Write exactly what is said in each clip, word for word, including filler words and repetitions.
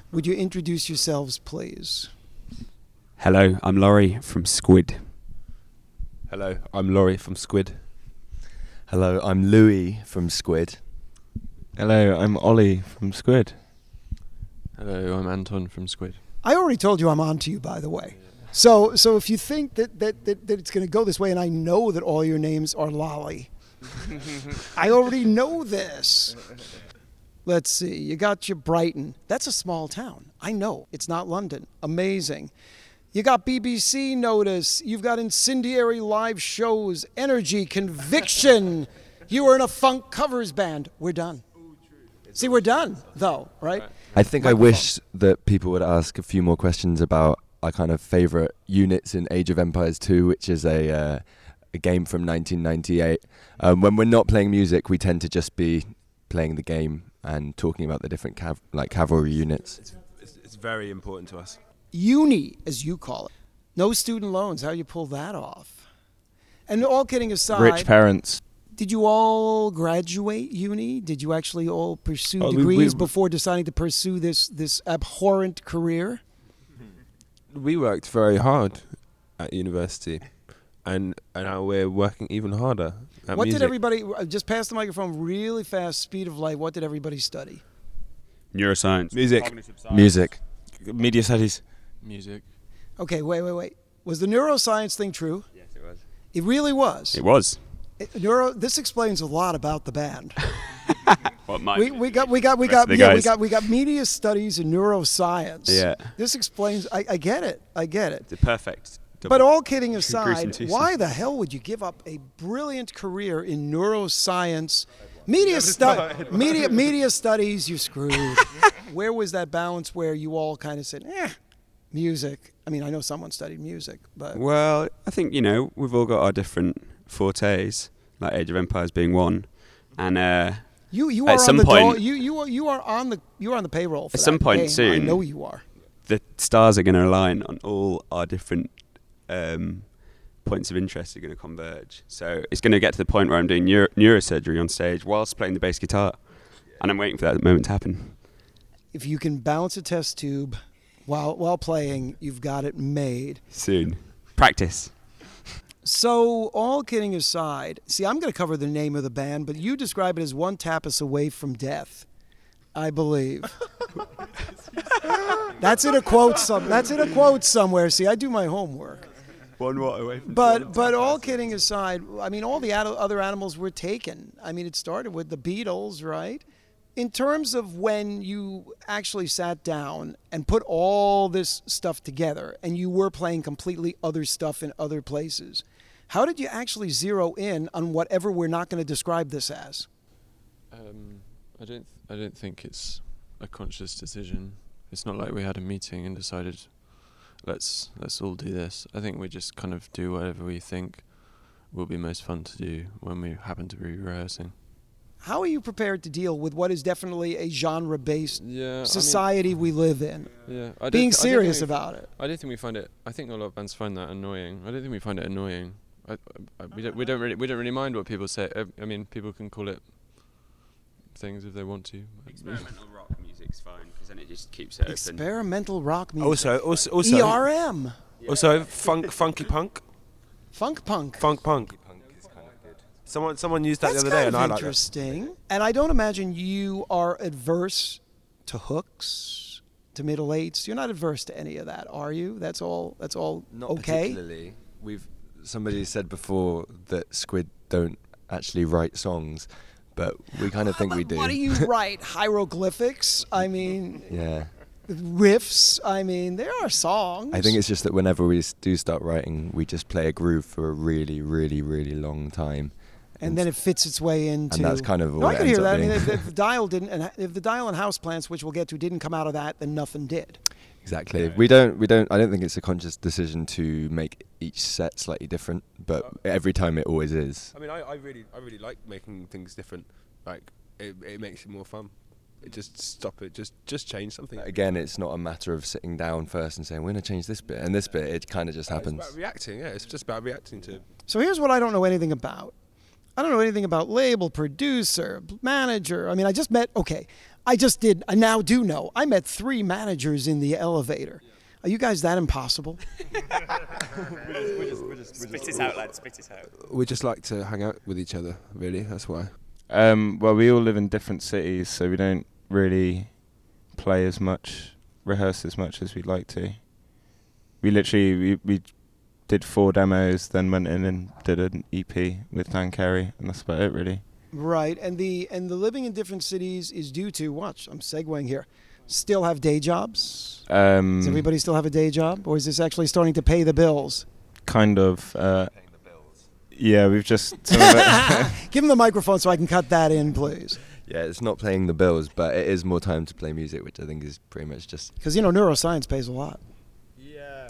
Would you introduce yourselves, please? Hello, I'm Laurie from Squid. Hello, I'm Laurie from Squid. Hello, I'm Louis from Squid. Hello, I'm Ollie from Squid. Hello, I'm Anton from Squid. I already told you I'm on to you, by the way. So so if you think that, that, that, that it's going to go this way, and I know that all your names are Lolly, I already know this. Let's see. You got your Brighton. That's a small town. I know. It's not London. Amazing. You got B B C Notice. You've got incendiary live shows, energy, conviction. You were in a funk covers band. We're done. See, we're done, though, right? I think Microphone. I wish that people would ask a few more questions about our kind of favourite units in Age of Empires two, which is a uh, a game from nineteen ninety-eight. Um, when we're not playing music, we tend to just be playing the game and talking about the different cav- like cavalry units. It's, it's, it's very important to us. Uni, as you call it. No student loans. How you pull that off? And all kidding aside, Rich parents. did you all graduate uni? Did you actually all pursue Oh, we- degrees we- before deciding to pursue this this abhorrent career? We worked very hard at university, and and now we're working even harder at What music. did everybody, uh, just pass the microphone really fast, speed of light, what did everybody study? Neuroscience. Music. Cognitive science. Music. Media studies. Music. Okay, wait, wait, wait. Was the neuroscience thing true? Yes, it was. It really was. It was. It- neuro. This explains a lot about the band. What my We, we got we got we Rest got of the yeah we guys. got we got media studies and neuroscience. Yeah. This explains. I, I get it. I get it. The perfect. double- But all kidding Gruesome aside, twosome. why the hell would you give up a brilliant career in neuroscience, media stu- media media studies? You're screwed. Where was that balance where you all kind of said, "Eh, music"? I mean, I know someone studied music, but Well, I think, you know, we've all got our different fortes, like Age of Empires being one. And uh, you you at are on some the point- dole- you you are, you are on the you are on the payroll for At that some point game. soon- I know you are. the stars are going to align on all our different um, points of interest are going to converge. So it's going to get to the point where I'm doing neuro- neurosurgery on stage whilst playing the bass guitar. And I'm waiting for that moment to happen. If you can bounce a test tube while while playing, you've got it made. Soon. Practice. So, all kidding aside, see, I'm going to cover the name of the band, but you describe it as one tapas away from death, I believe. That's in a quote. Some. That's in a quote somewhere. See, I do my homework. One what away from But but all kidding aside, I mean, all the ad- other animals were taken. I mean, it started with the Beatles, right? In terms of when you actually sat down and put all this stuff together and you were playing completely other stuff in other places, how did you actually zero in on whatever we're not going to describe this as? Um, I don't. Th- I don't think it's a conscious decision. It's not like we had a meeting and decided, let's let's all do this. I think we just kind of do whatever we think will be most fun to do when we happen to be rehearsing. How are you prepared to deal with what is definitely a genre-based Yeah. society we live in? I mean, yeah. I don't Being th- I don't serious think we f- about it. I don't think we find it. I think a lot of bands find that annoying. I don't think we find it annoying. I, I, I, we don't. We don't really. We don't really mind what people say. I, I mean, people can call it things if they want to. Experimental rock music's fine, because then it just keeps it open. Experimental rock music. Also, also, also, E R M. also, funk, funky punk, Funk punk. funk punk. Someone, someone used that That's the other day, kind and of I like that. interesting. And I don't imagine you are adverse to hooks, to middle eights. You're not adverse to any of that, are you? That's all. That's all Not okay. particularly. We've somebody said before that Squid don't actually write songs, but we kind of think we do. What do you write? Hieroglyphics? I mean, Yeah. riffs? I mean, there are songs. I think it's just that whenever we s- do start writing, we just play a groove for a really, really, really long time. and then it fits its way into. And that's kind of No, what I it could ends hear up that. I mean, being. if, if the dial didn't, and if the dial and house plants, which we'll get to, didn't come out of that, then nothing did. Exactly. We don't. We don't. I don't think it's a conscious decision to make each set slightly different, but every time it always is. I mean, I, I really, I really like making things different. Like, it, it makes it more fun. It just stop it. Just, just change something. Again, it's not a matter of sitting down first and saying we're going to change this bit and this bit. It kind of just happens. It's about reacting. Yeah, it's just about reacting to. So here's what I don't know anything about. I don't know anything about label, producer, manager. I mean, I just met, okay, I just did. I now do know. I met three managers in the elevator. Are you guys that impossible? Spit it out, lad. Spit it out. We just like to hang out with each other, really. That's why. Um, well, we all live in different cities, so we don't really play as much, rehearse as much as we'd like to. We literally we, we did four demos, then went in and did an E P with Dan Carey, and that's about it, really. Right, and the and the living in different cities is due to, watch, I'm segueing here, still have day jobs? Um, Does everybody still have a day job? Or is this actually starting to pay the bills? Kind of. Uh, yeah, we've just... Some of it Give him the microphone so I can cut that in, please. Yeah, it's not playing the bills, but it is more time to play music, which I think is pretty much just... Because, you know, neuroscience pays a lot. Yeah.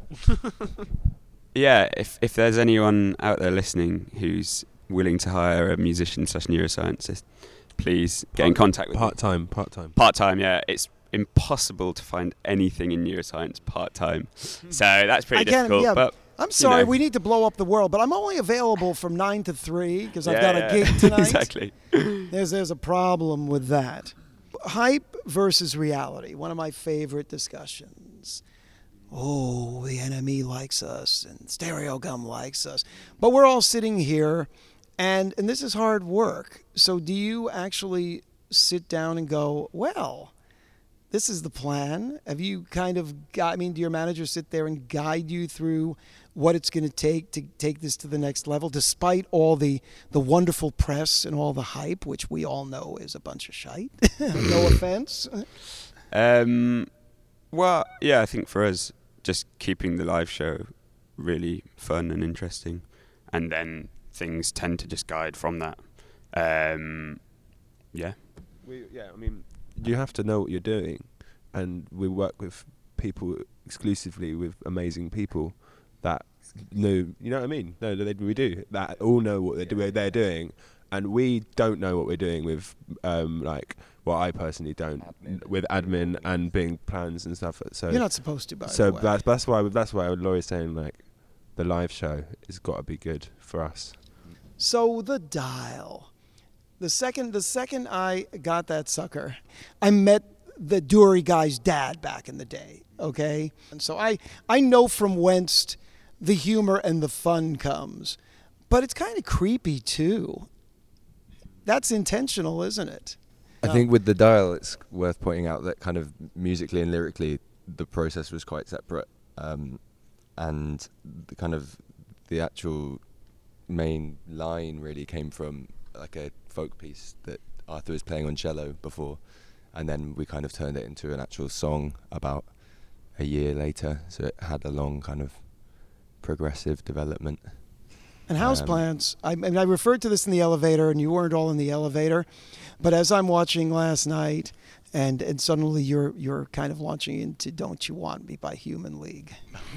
Yeah, if if there's anyone out there listening who's willing to hire a musician slash neuroscientist, please get in contact with me. Part-time, part-time. Part-time, yeah. It's impossible to find anything in neuroscience part-time. So that's pretty I can, difficult. yeah. But I'm sorry, know. we need to blow up the world, but I'm only available from nine to three because I've Yeah, got yeah. a gig tonight. Exactly. There's there's a problem with that. Hype versus reality, one of my favorite discussions. Oh, the enemy likes us and Stereo Gum likes us. But we're all sitting here and and this is hard work. So do you actually sit down and go, well, this is the plan? Have you kind of got, I mean, do your manager sit there and guide you through what it's going to take to take this to the next level, despite all the, the wonderful press and all the hype, which we all know is a bunch of shite? No offense. Um, well, yeah, I think for us, just keeping the live show really fun and interesting, and then things tend to just guide from that. Um, yeah. We, yeah, I mean, you have to know what you're doing, and we work with people exclusively with amazing people that know, you know what I mean? No, they, we do that. All know what they're doing. They're doing, and we don't know what we're doing with, um, like what I personally don't Admin. with admin and being plans and stuff. So You're not supposed to, by so the way. that's that's why that's why Laurie's saying like the live show has got to be good for us. So the dial. The second the second I got that sucker, I met the Dury guy's dad back in the day, okay? And so I, I know from whence the humor and the fun comes. But it's kind of creepy too. That's intentional, isn't it? I No. think with the dial, it's worth pointing out that kind of musically and lyrically, the process was quite separate, um, and the kind of the actual main line really came from like a folk piece that Arthur was playing on cello before, and then we kind of turned it into an actual song about a year later. So it had a long kind of progressive development. And Um, houseplants, I, I mean, I referred to this in the elevator, and you weren't all in the elevator. But as I'm watching last night, and, and suddenly you're you're kind of launching into "Don't You Want Me" by Human League,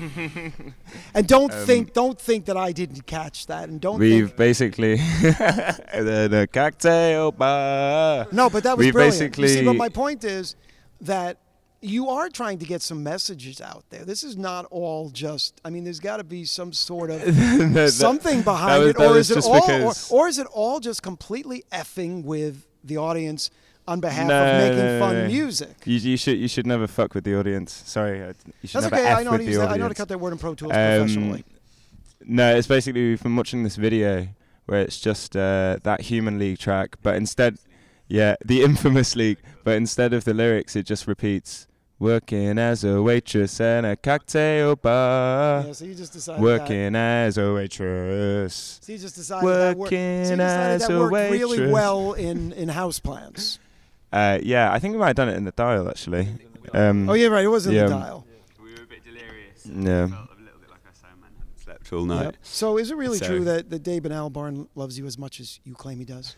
and don't Um, think don't think that I didn't catch that, and don't We've think, basically the, the cocktail bar. no, but that was we brilliant. You basically see, but my point is that you are trying to get some messages out there. This is not all just. I mean, there's got to be some sort of No, that- something behind was- it, that or was is it just all, or, because- or is it all just completely effing with the audience on behalf No, of making no, no, fun no. music? You, you should you should never fuck with the audience. Sorry, uh, you should That's never okay. F I know, with to the use that. audience. I know to cut that word in Pro Tools Um, professionally. No, it's basically from watching this video where it's just uh, that Human League track, but instead, yeah, the infamous League, but instead of the lyrics, it just repeats, working as a waitress in a cocktail bar, Yeah, so you just decided that. working as a waitress. So you just decided that, wor- so you Working decided as that a worked really waitress. well in, in houseplants. Uh, yeah, I think we might have done it in the dial, actually. Um, Oh, yeah, right. It was in yeah. the dial. We were a bit delirious. Yeah. Felt a little bit like our sound man hadn't slept all night. Yep. So is it really So- true that, that Dave Albarn loves you as much as you claim he does?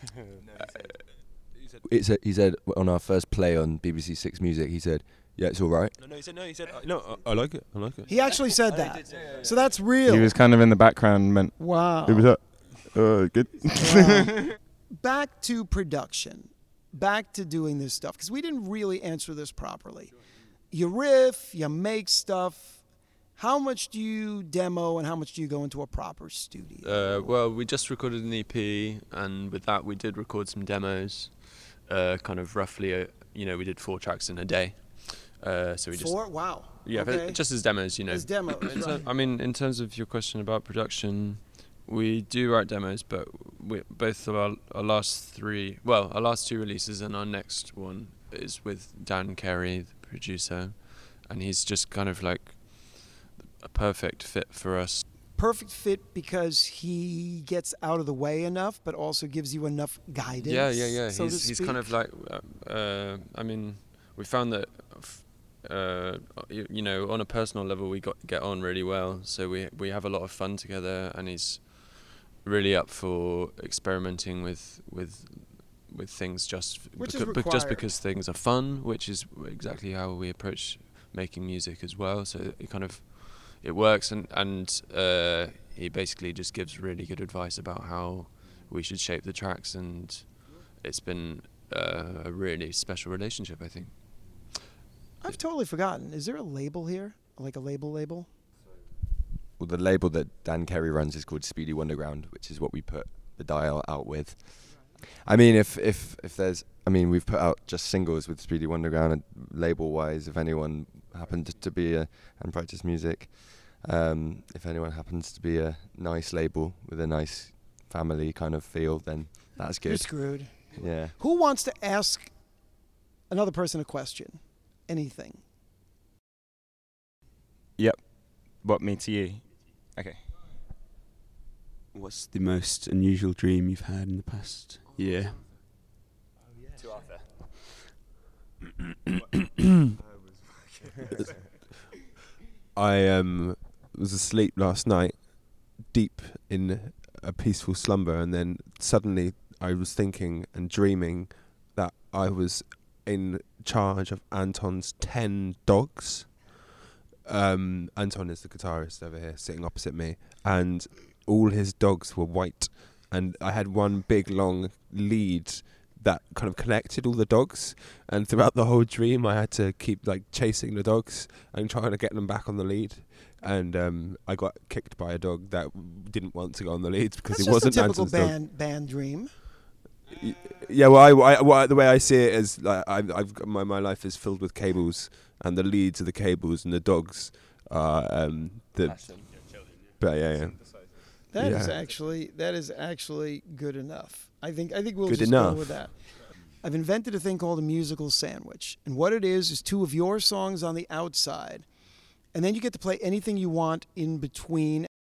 It's a, he said on our first play on B B C Six Music, he said, "Yeah, it's all right." No, no, he said no. He said no. I, I like it. I like it. He actually said that. So that's real. He was kind of in the background and went, Wow. who was that? Oh, good. Wow. Back to production. Back to doing this stuff. Because we didn't really answer this properly. You riff, you make stuff. How much do you demo and how much do you go into a proper studio? Uh, well, we just recorded an E P, and with that we did record some demos, uh, kind of roughly a, you know, we did four tracks in a day. Uh, so we just Four? Wow. yeah, Okay. but just as demos, you know. As demos, In ter- right. I mean, in terms of your question about production, we do write demos, but we, both of our, our last three, well, our last two releases and our next one is with Dan Carey, the producer, and he's just kind of like a perfect fit for us. Perfect fit because he gets out of the way enough, but also gives you enough guidance. Yeah, yeah, yeah. So he's to he's speak. kind of like, uh, uh, I mean, we found that, uh, you, you know, on a personal level, we got get on really well. So we we have a lot of fun together, and he's really up for experimenting with with with things just Which is becau- bec- just required. because things are fun, which is exactly how we approach making music as well. So it kind of it works, and and uh, he basically just gives really good advice about how we should shape the tracks, and it's been uh, a really special relationship, I think. I've totally forgotten. Is there a label here? Like a label label? Well, the label that Dan Carey runs is called Speedy Wonderground, which is what we put the Dial out with. I mean, if if if there's, I mean, we've put out just singles with Speedy Wonderground, and label-wise, if anyone happened to be a and practice music, um, if anyone happens to be a nice label with a nice family kind of feel, then that's You're good. screwed. Yeah. Who wants to ask another person a question? Anything? What, me to you? Okay. What's the most unusual dream you've had in the past year? To Arthur. I um, was asleep last night, deep in a peaceful slumber, and then suddenly I was thinking and dreaming that I was in charge of Anton's ten dogs. Um, Anton is the guitarist over here, sitting opposite me, and all his dogs were white, and I had one big long lead that kind of connected all the dogs, and throughout the whole dream I had to keep like chasing the dogs and trying to get them back on the lead, and um, I got kicked by a dog that didn't want to go on the lead because That's it just wasn't a typical Anton's dog. band band dream. Y- Yeah, well, I, I, well, the way I see it is like I've, I've got- my my life is filled with cables, and the leads are the cables, and the dogs are um, the. But yeah, yeah. That is Yeah. actually that is actually good enough. I think I think we'll Good just enough. go with that. I've invented a thing called a musical sandwich, and what it is is two of your songs on the outside, and then you get to play anything you want in between,